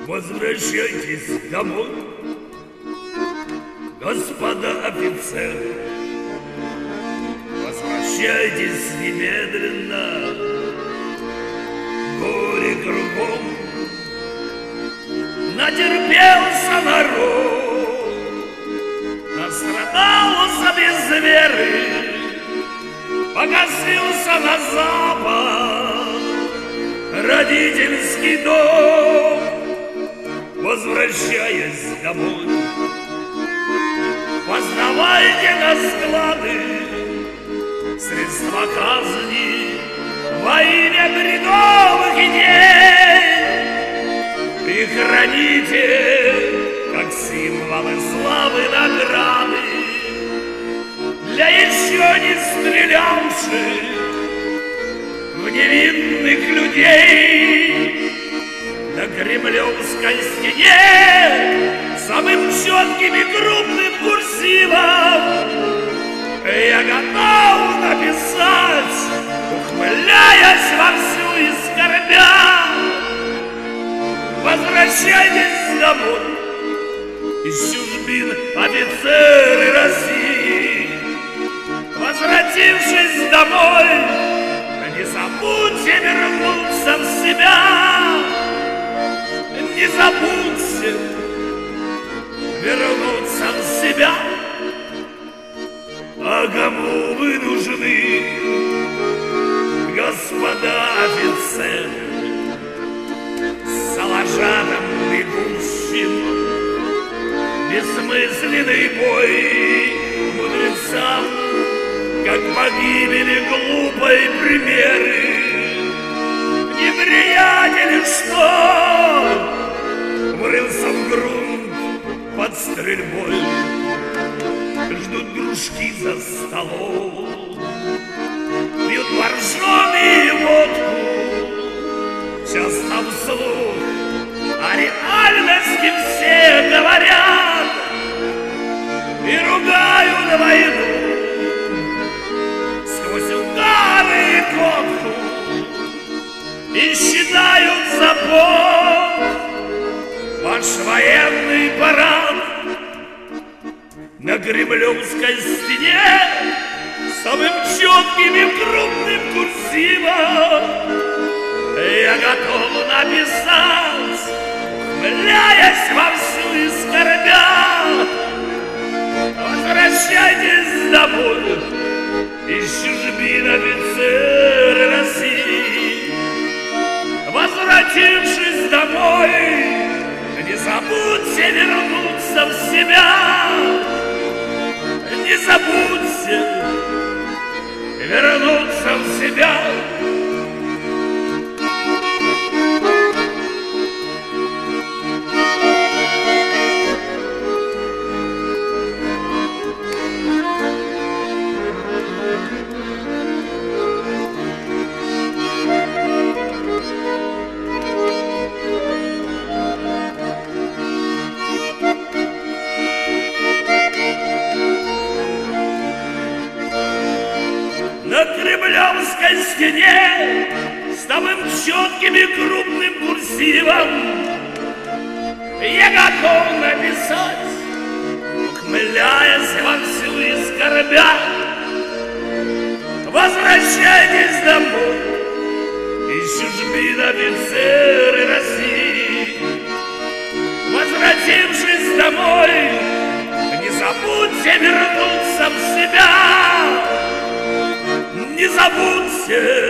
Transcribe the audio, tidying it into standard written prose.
Возвращайтесь домой, господа офицеры. Возвращайтесь немедленно, горе кругом. Натерпелся народ, настрадался без веры, покосился на запад родительский дом. Возвращаясь домой, познавайте на склады средства казни во имя бредовых идей и храните, как символы славы, награды для еще не стрелявших в невинных людей. На кремлевской стене самым четким и крупным курсивом я готов написать, ухмыляясь вовсю и скорбя: возвращайтесь домой, из чужбин офицеры России. Возвратившись домой, не забудьте вернуться в себя. Не забудьте вернуться в себя. А кому вы нужны, господа офицеры, салажанам бегущим бессмысленный бой, мудрецам, как погибели глупой примеры? Неприятель, что врылся в грунт под стрельбой, ждут дружки за столом, пьют боржоми и водку. Сейчас там вслух о реальности все говорят и ругают войну сквозь удары и кодку, и считают за бог ваш военный парад. На кремлевской стене самым четким и крупным курсивом я готов написать, ухмыляясь вовсю и скорбя: возвращайтесь домой, из чужбин офицеры России. Возвратившись домой, не забудьте вернуться в себя. Не забудьте вернуться в себя. На кремлевской стене самым четким и крупным курсивом я готов написать, ухмыляясь вовсю и скорбя: возвращайтесь домой, из чужбин офицеры России. Возвратившись домой, не забудьте вернуться в себя. Не забудьте